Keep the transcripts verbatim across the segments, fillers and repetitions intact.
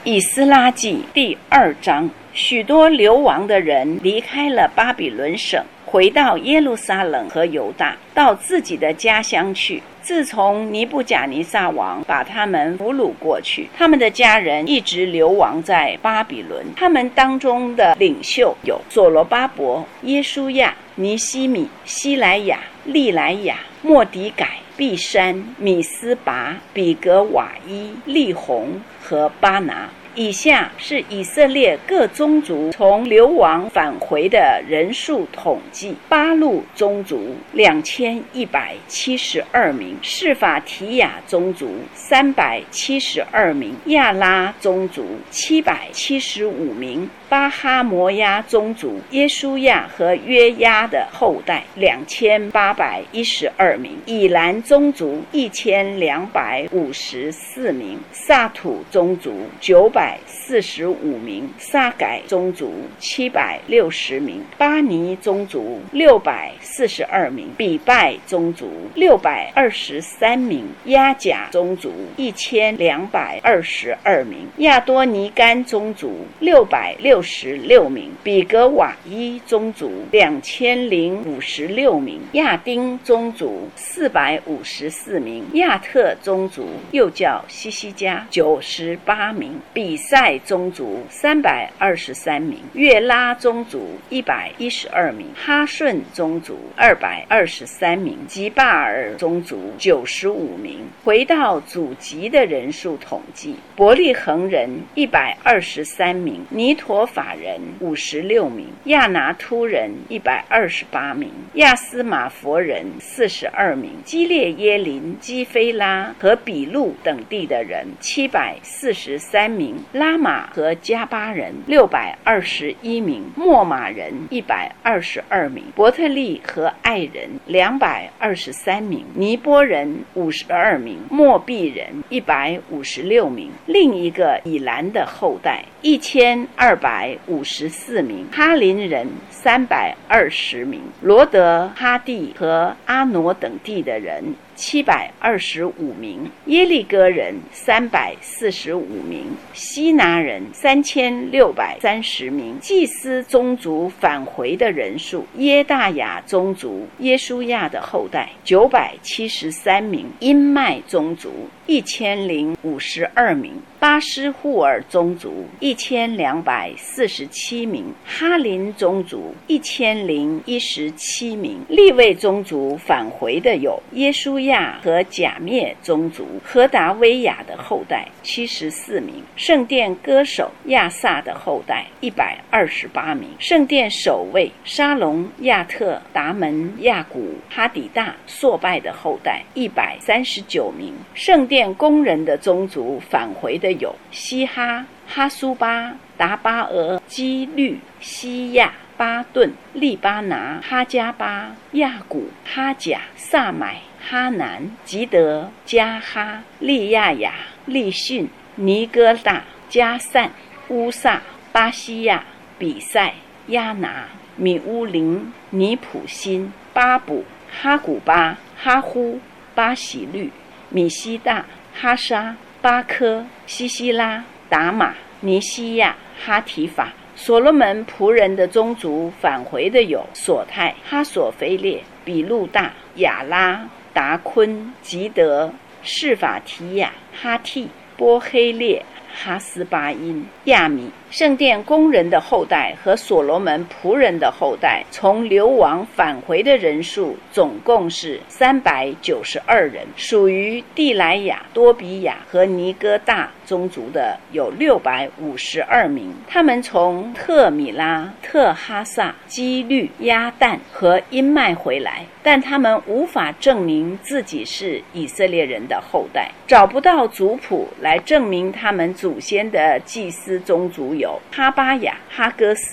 以斯拉记第二章，许多流亡的人离开了巴比伦省，回到耶路撒冷和犹大，到自己的家乡去。自从尼布甲尼撒王把他们俘虏过去，他们的家人一直流亡在巴比伦。他们当中的领袖有所罗巴伯、耶书亚、尼西米、西莱亚、利莱亚、末底改、毕山、米斯拔、比格瓦伊、利红和巴拿。以下是以色列各宗族从流亡返回的人数统计：巴路宗族两千一百七十二名，示法提亚宗族三百七十二名，亚拉宗族七百七十五名，巴哈摩亚宗族耶书亚和约押的后代两千八百一十二名，以兰宗族一千两百五十四名，萨土宗族九百四十五名，撒改宗族七百六十名，巴尼宗族六百四十二名，比拜宗族六百二十三名，亚甲宗族一千两百二十二名，亚多尼干宗族六百六十六名，比格瓦伊宗族两千零五十六名，亚丁宗族四百五十四名，亚特宗族又叫西西家九十八名，比赛宗族三百二十三名，约拉宗族一百一十二名，哈顺宗族二百二十三名，吉巴尔宗族九十五名。回到祖籍的人数统计：伯利恒人一百二十三名，尼陀法人五十六名，亚拿突人一百二十八名，亚斯马佛人四十二名，基列耶林、基菲拉和比路等地的人七百四十三名，拉玛和加巴人六百二十一名，莫马人一百二十二名，伯特利和爱人两百二十三名，尼波人五十二名，莫毕人一百五十六名。另一个以兰的后代一千二百五十四名，哈林人三百二十名，罗德、哈地和阿挪等地的人七百二十五名，耶利哥人三百四十五名，西拿人三千六百三十名。祭司宗族返回的人数：耶大雅宗族耶书亚的后代九百七十三名，因麦宗族一千零五十二名，巴施户尔宗族一千两百四十七名，哈林宗族一千零一十七名。利未宗族返回的有耶书亚和甲灭宗族何达威亚的后代七十四名，圣殿歌手亚萨的后代一百二十八名，圣殿守卫沙龙、亚特、达门、亚古、哈底大、朔拜的后代一百三十九名。圣殿工人的宗族返回的有西哈、哈苏巴、达巴俄、基律、西亚、巴顿、利巴拿、哈加巴、亚古、哈甲、萨买、哈南、吉德、加哈、利亚雅、利逊、尼哥大、加散、乌萨、巴西亚、比赛、亚拿、米乌林、尼普辛、巴卜、哈古巴、哈呼、巴喜律、米西大、哈沙、巴科、西西拉、达玛、尼西亚、哈提法。所罗门仆人的宗族返回的有索泰、哈索菲列、比路大、亚拉、达昆、吉德、示法提亚、哈替、波黑列、哈斯巴因、亚米。圣殿工人的后代和所罗门仆人的后代从流亡返回的人数总共是三百九十二人，属于地莱亚、多比亚和尼哥大宗族的有六百五十二名，他们从特米拉、特哈萨、基律、亚旦和因麦回来，但他们无法证明自己是以色列人的后代，找不到族谱来证明他们祖先的祭司宗族有哈巴雅、哈戈斯、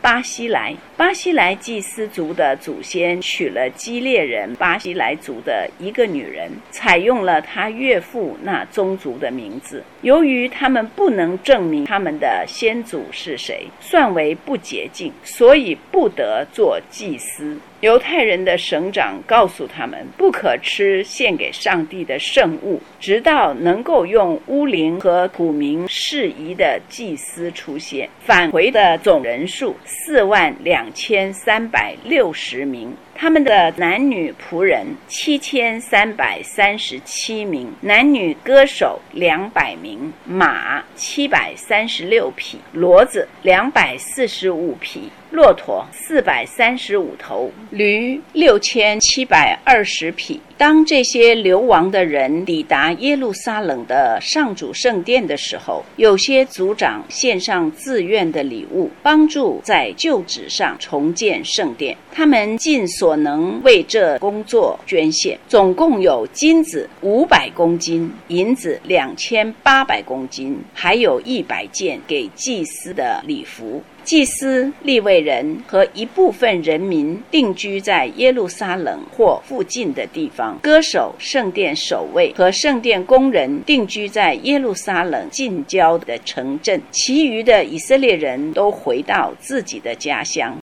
巴西莱。巴西莱祭司族的祖先娶了基列人巴西莱族的一个女人，采用了他岳父那宗族的名字。由于他们不能证明他们的先祖是谁，算为不洁净，所以不得做祭司。犹太人的省长告诉他们，不可吃献给上帝的圣物，直到能够用乌灵和土明适宜的祭司出现。返回的总人数四万两千三百六十名，他们的男女仆人七千三百三十七名，男女歌手两百名，马七百三十六匹，骡子两百四十五匹，骆驼四百三十五头，驴六千七百二十匹。当这些流亡的人抵达耶路撒冷的上主圣殿的时候，有些族长献上自愿的礼物，帮助在旧址上重建圣殿。他们尽所能为这工作捐献，总共有金子五百公斤，银子两千八百公斤，还有一百件给祭司的礼服。祭司、利未人和一部分人民定居在耶路撒冷或附近的地方，歌手、圣殿守卫和圣殿工人定居在耶路撒冷近郊的城镇，其余的以色列人都回到自己的家乡。